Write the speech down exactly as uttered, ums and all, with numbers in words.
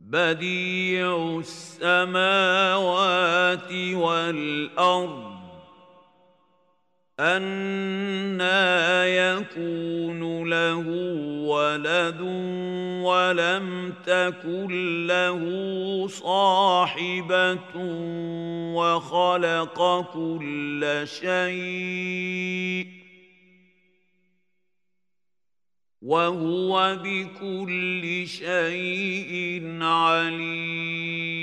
بديع السماوات والأرض أنى يكون له ولد ولم تكن له صاحبة وخلق كل شيء وهو بكل شيء عليم.